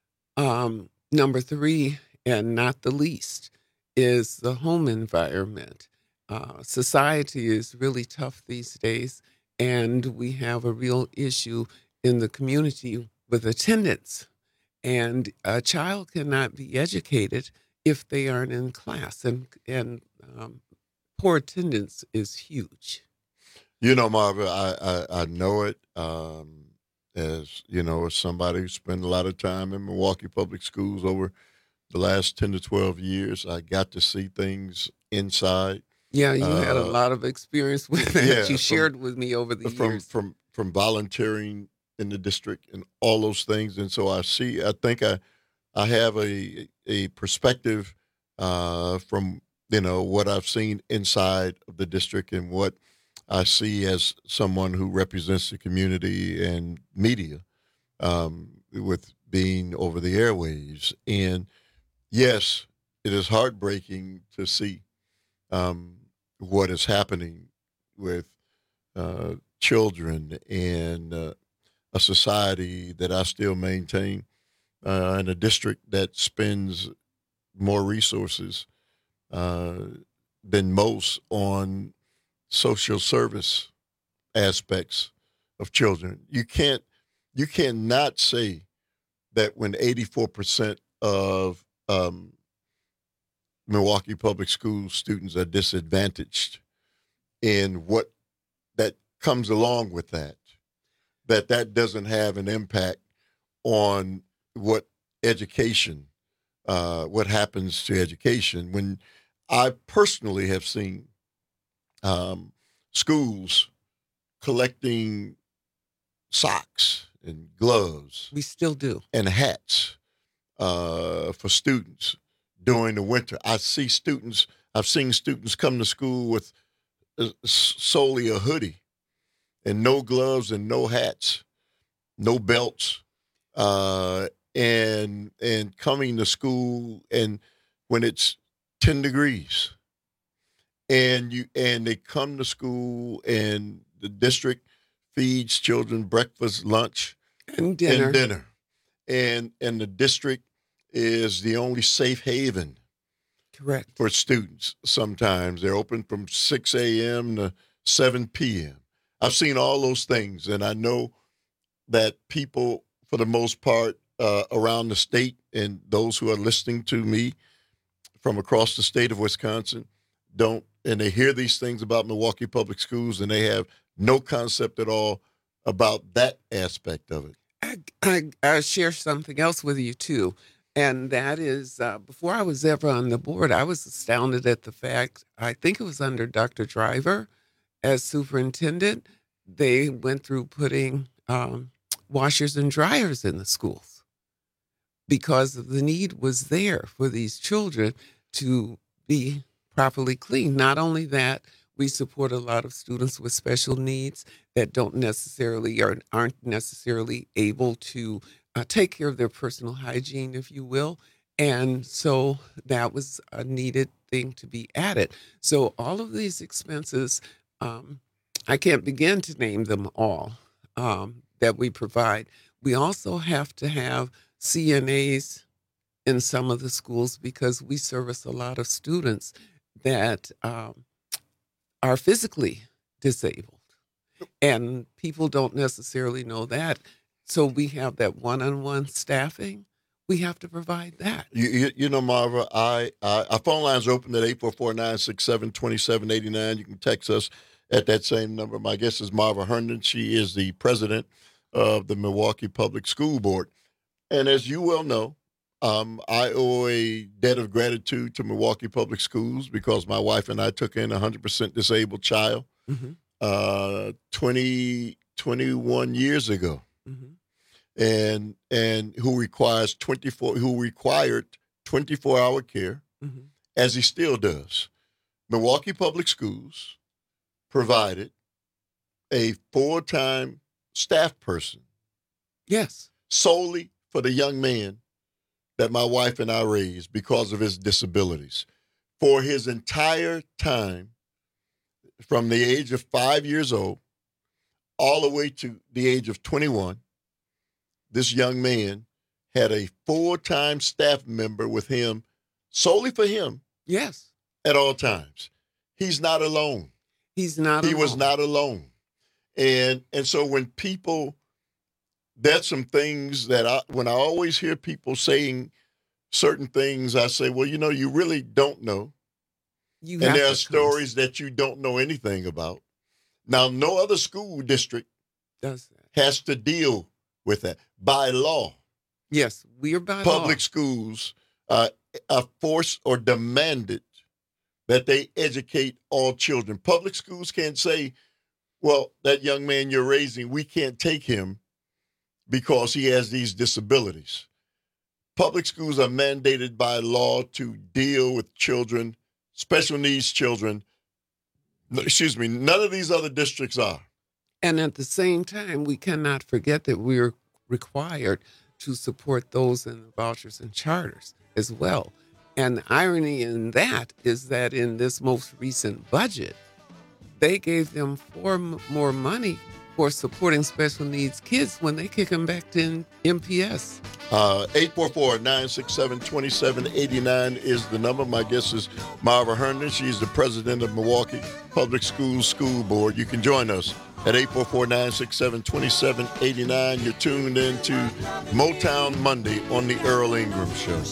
Um, number three, and not the least, is the home environment. Uh, society is really tough these days, and we have a real issue in the community with attendance. And a child cannot be educated if they aren't in class, and, and um, poor attendance is huge. You know, Marva, I, I, I know it um, as, you know, as somebody who spent a lot of time in Milwaukee Public Schools over the last ten to twelve years. I got to see things inside. Yeah, you uh, had a lot of experience with that. yeah, you from, shared with me over the from, years. From, from volunteering in the district and all those things. And so I see, I think I, I have a, a perspective uh, from, you know, what I've seen inside of the district and what I see as someone who represents the community and media um, with being over the airwaves. And yes, it is heartbreaking to see um, what is happening with uh, children and uh, a society that I still maintain uh, in a district that spends more resources uh, than most on social service aspects of children. You can't, you cannot say that when eighty-four percent of um, Milwaukee Public Schools students are disadvantaged, and what that comes along with that, that that doesn't have an impact on what education, uh, what happens to education. When I personally have seen um, schools collecting socks and gloves. We still do. And hats uh, for students during the winter. I see students, I've seen students come to school with solely a hoodie and no gloves and no hats, no belts, uh, and and coming to school and when it's ten degrees. And you and they come to school and the district feeds children breakfast, lunch, and dinner. And dinner. And and the district is the only safe haven. Correct. For students. Sometimes they're open from six a.m. to seven p.m. I've seen all those things, and I know that people, for the most part, uh, around the state and those who are listening to me from across the state of Wisconsin don't, and they hear these things about Milwaukee Public Schools, and they have no concept at all about that aspect of it. I, I, I share something else with you, too. And that is, uh, before I was ever on the board, I was astounded at the fact, I think it was under Doctor Driver as superintendent, they went through putting um, washers and dryers in the schools because the need was there for these children to be properly clean. Not only that, we support a lot of students with special needs that don't necessarily or aren't necessarily able to Uh, take care of their personal hygiene, if you will. And so that was a needed thing to be added. So all of these expenses, um, I can't begin to name them all um, that we provide. We also have to have C N As in some of the schools because we service a lot of students that um, are physically disabled. And people don't necessarily know that. So we have that one-on-one staffing. We have to provide that. You, you, you know, Marva, I, I our phone lines are open at eight four four, nine six seven, two seven eight nine. You can text us at that same number. My guest is Marva Herndon. She is the president of the Milwaukee Public School Board. And as you well know, um, I owe a debt of gratitude to Milwaukee Public Schools because my wife and I took in a one hundred percent disabled child Mm-hmm. uh, twenty, twenty-one years ago. Mm-hmm. And and who requires twenty-four who required twenty-four hour care, Mm-hmm. as he still does. Milwaukee Public Schools provided a full-time staff person. Yes. Solely for the young man that my wife and I raised because of his disabilities. For his entire time, from the age of five years old all the way to the age of twenty-one, this young man had a full-time staff member with him, solely for him. Yes. At all times. He's not alone. He's not He alone. was not alone. And and so when people, that's some things that I, when I always hear people saying certain things, I say, well, you know, you really don't know. You and have there to are stories that you don't know anything about. Now, no other school district does that. Has to deal with that by law. Yes, we are by Public law. schools uh, are forced or demanded that they educate all children. Public schools can't say, well, that young man you're raising, we can't take him because he has these disabilities. Public schools are mandated by law to deal with children, special needs children. No, excuse me, none of these other districts are. And at the same time, we cannot forget that we're required to support those in the vouchers and charters as well. And the irony in that is that in this most recent budget, they gave them four m- more money for supporting special needs kids when they kick them back to M P S. Uh, eight four four, nine six seven, two seven eight nine is the number. My guest is Marva Herndon. She's the president of Milwaukee Public Schools School Board. You can join us at eight four four, nine six seven, two seven eight nine. You're tuned in to Motown Monday on the Earl Ingram Show.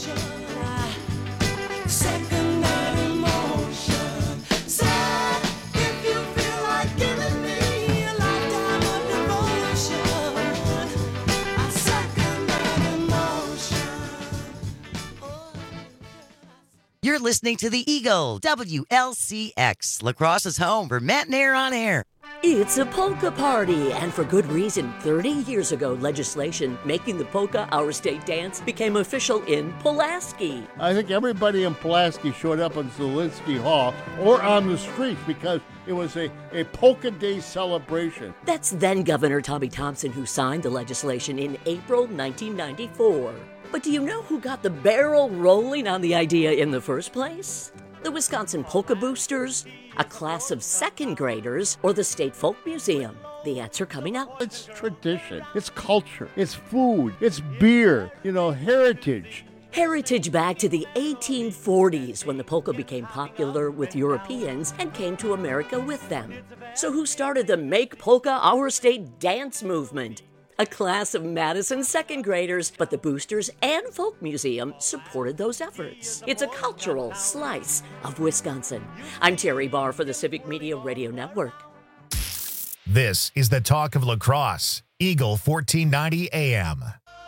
You're listening to the Eagle, W L C X, Lacrosse's home for Matt and Air on Air. It's a polka party, and for good reason. thirty years ago, legislation making the polka our state dance became official in Pulaski. I think everybody in Pulaski showed up in Zielinski Hall or on the streets because it was a, a polka day celebration. That's then Governor Tommy Thompson who signed the legislation in April nineteen ninety-four. But do you know who got the barrel rolling on the idea in the first place? The Wisconsin Polka Boosters, a class of second graders, or the State Folk Museum? The answer coming up. It's tradition, it's culture, it's food, it's beer, you know, heritage. Heritage back to the eighteen forties when the polka became popular with Europeans and came to America with them. So who started the Make Polka Our State dance movement? A class of Madison second graders, but the Boosters and Folk Museum supported those efforts. It's a cultural slice of Wisconsin. I'm Terry Barr for the Civic Media Radio Network. This is the talk of La Crosse, Eagle fourteen ninety A M.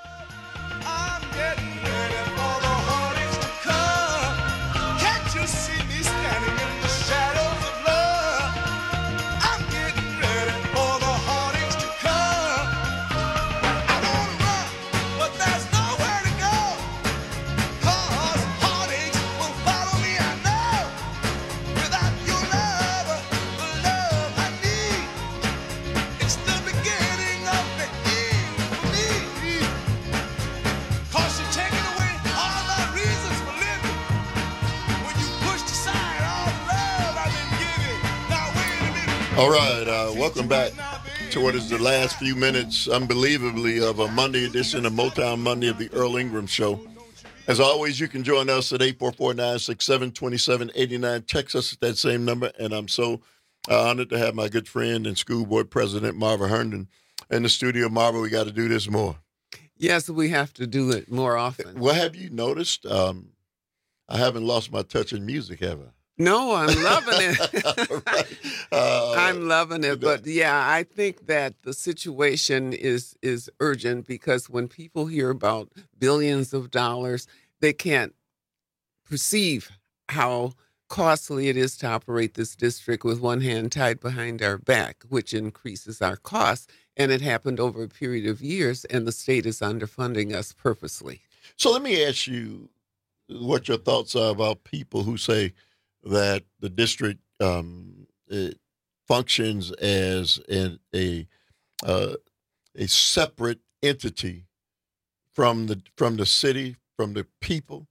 All right, uh, welcome back to what is the last few minutes, unbelievably, of a Monday edition of Motown Monday of the Earl Ingram Show. As always, you can join us at eight four four, nine six seven, two seven eight nine. Text us at that same number, and I'm so uh, honored to have my good friend and school board president, Marva Herndon, in the studio. Marva, we got to do this more. Yes, we have to do it more often. What have you noticed? Um, I haven't lost my touch in music, have I? No, I'm loving it. right. uh, I'm loving it. But yeah, I think that the situation is is urgent because when people hear about billions of dollars, they can't perceive how costly it is to operate this district with one hand tied behind our back, which increases our costs. And it happened over a period of years, and the state is underfunding us purposely. So let me ask you what your thoughts are about people who say that the district um, it functions as an, a uh, a separate entity from the from the city, from the people.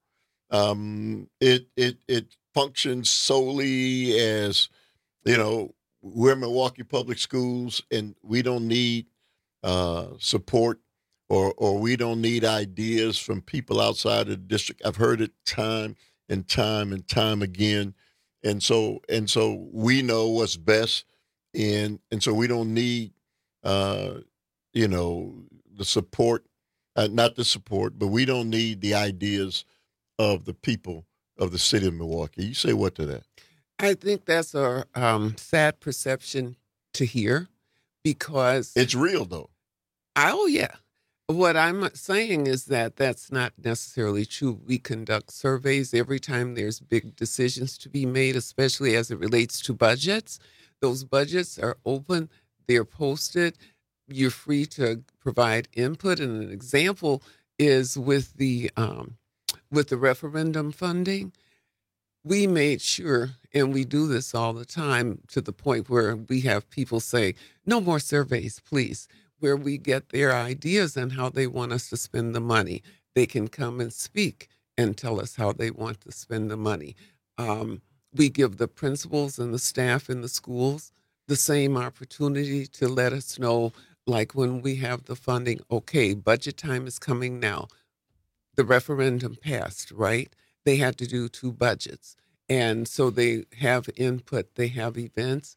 Um, it it it functions solely as, you know, we're Milwaukee Public Schools, and we don't need uh, support or or we don't need ideas from people outside of the district. I've heard it time and time and time again. And so and so we know what's best, and and so we don't need, uh, you know, the support, uh, not the support, but we don't need the ideas of the people of the city of Milwaukee. You say what to that? I think that's a um, sad perception to hear because... It's real, though. Oh, yeah. What I'm saying is that that's not necessarily true. We conduct surveys every time there's big decisions to be made, especially as it relates to budgets. Those budgets are open, they're posted. You're free to provide input. And an example is with the um, with the referendum funding. We made sure, and we do this all the time to the point where we have people say, no more surveys, please, where we get their ideas on how they want us to spend the money. They can come and speak and tell us how they want to spend the money. Um, we give the principals and the staff in the schools the same opportunity to let us know, like when we have the funding, okay, budget time is coming now. The referendum passed, right? They had to do two budgets. And so they have input, they have events.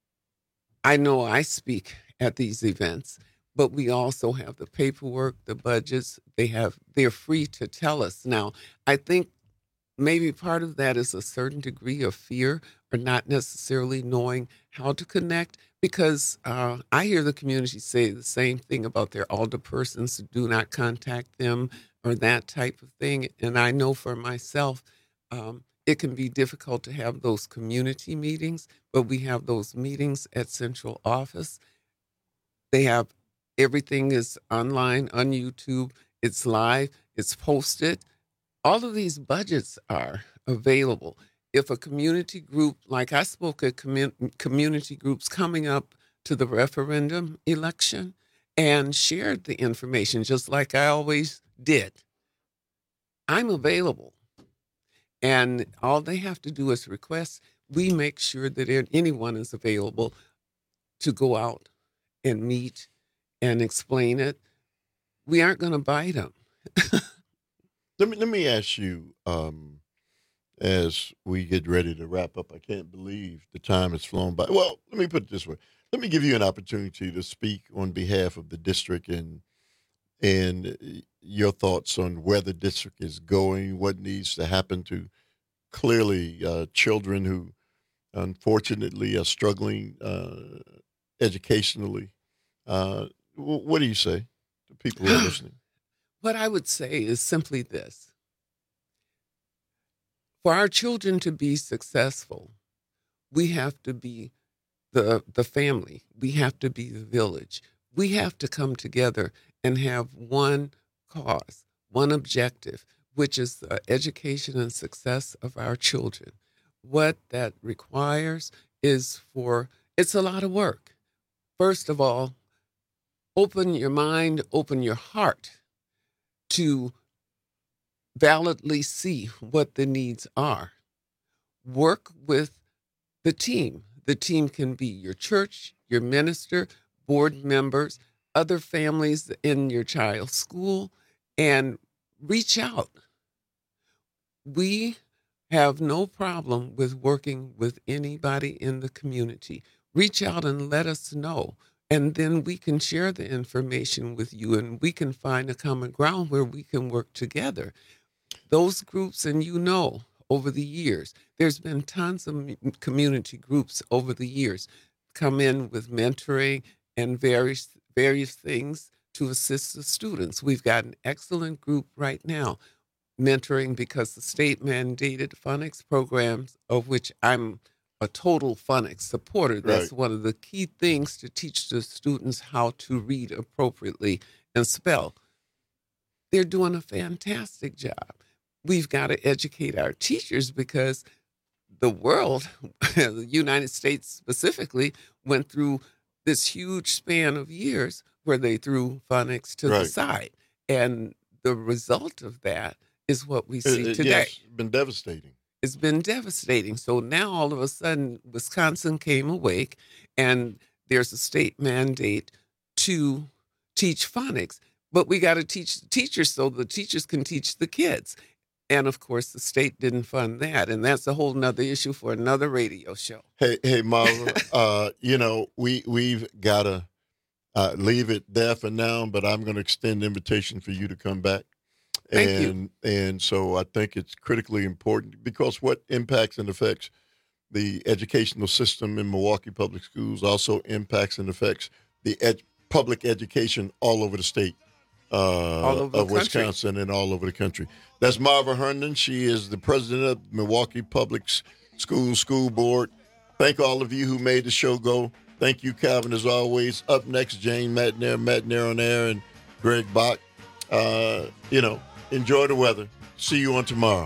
I know I speak at these events, but we also have the paperwork, the budgets. They have, they're free to tell us. Now, I think maybe part of that is a certain degree of fear or not necessarily knowing how to connect, because uh, I hear the community say the same thing about their alderpersons, do not contact them or that type of thing. And I know for myself, um, it can be difficult to have those community meetings, but we have those meetings at central office. They have everything is online on YouTube. It's live. It's posted. All of these budgets are available. If a community group, like I spoke at commun- community groups coming up to the referendum election and shared the information just like I always did, I'm available. And all they have to do is request. We make sure that anyone is available to go out and meet and explain it. We aren't going to bite them. Let me let me ask you, um, as we get ready to wrap up. I can't believe the time has flown by. Well, let me put it this way. Let me give you an opportunity to speak on behalf of the district and and your thoughts on where the district is going, what needs to happen to clearly uh, children who unfortunately are struggling uh, educationally. Uh, what do you say to people who are listening? What I would say is simply this. For our children to be successful, we have to be the the family. We have to be the village. We have to come together and have one cause, one objective, which is the education and success of our children. What that requires is for, it's a lot of work. First of all, open your mind, open your heart to validly see what the needs are. Work with the team. The team can be your church, your minister, board members, other families in your child's school, and reach out. We have no problem with working with anybody in the community. Reach out and let us know, and then we can share the information with you, and we can find a common ground where we can work together. Those groups, and you know, over the years, there's been tons of community groups over the years come in with mentoring and various various things to assist the students. We've got an excellent group right now, mentoring because the state mandated phonics programs, of which I'm a total phonics supporter. That's right. One of the key things to teach the students how to read appropriately and spell. They're doing a fantastic job. We've got to educate our teachers because the world, the United States specifically, went through this huge span of years where they threw phonics to right. the side. And the result of that is what we see it, today. Yes, it's been devastating. It's been devastating. So now all of a sudden, Wisconsin came awake, and there's a state mandate to teach phonics. But we got to teach the teachers so the teachers can teach the kids. And, of course, the state didn't fund that. And that's a whole nother issue for another radio show. Hey, hey, Marva, uh, you know, we, we've got to uh, leave it there for now, but I'm going to extend the invitation for you to come back. Thank and, you. And so I think it's critically important because what impacts and affects the educational system in Milwaukee Public Schools also impacts and affects the ed- public education all over the state. Uh, all over of the Wisconsin and all over the country. That's Marva Herndon. She is the president of Milwaukee Public Schools School Board. Thank all of you who made the show go. Thank you, Calvin, as always. Up next, Jane Matnair, Matnair on air, and Greg Bach. Uh, you know, enjoy the weather. See you on tomorrow.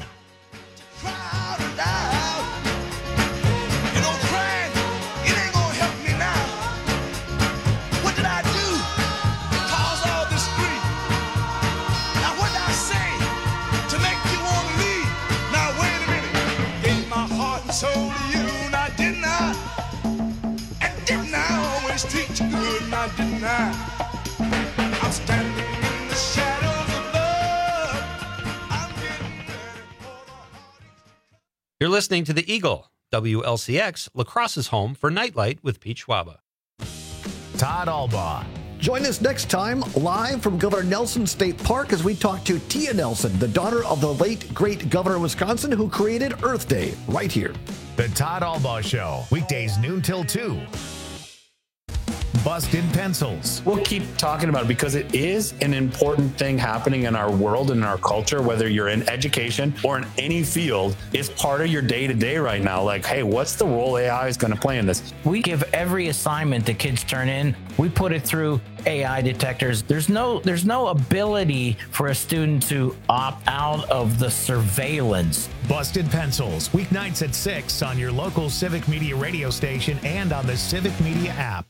Sold to you, now didn't I? And didn't I always teach you good, now didn't I? I'm standing in the shadows of love. I'm getting ready for the heart. You're listening to The Eagle, W L C X, La Crosse's home for Nightlight with Pete Schwaba. Todd Albaugh. Join us next time live from Governor Nelson State Park as we talk to Tia Nelson, the daughter of the late, great governor of Wisconsin who created Earth Day, right here. The Todd Albaugh Show, weekdays noon till two. Busted Pencils. We'll keep talking about it because it is an important thing happening in our world and in our culture, whether you're in education or in any field. It's part of your day-to-day right now. Like, hey, what's the role A I is going to play in this? We give every assignment the kids turn in, we put it through A I detectors. There's no there's no ability for a student to opt out of the surveillance. Busted Pencils, weeknights at six on your local Civic Media radio station and on the Civic Media app.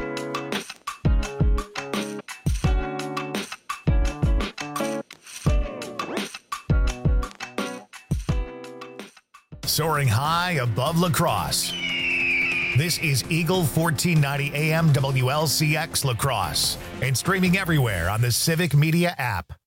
Soaring high above La Crosse. This is Eagle fourteen ninety A M W L C X La Crosse and streaming everywhere on the Civic Media app.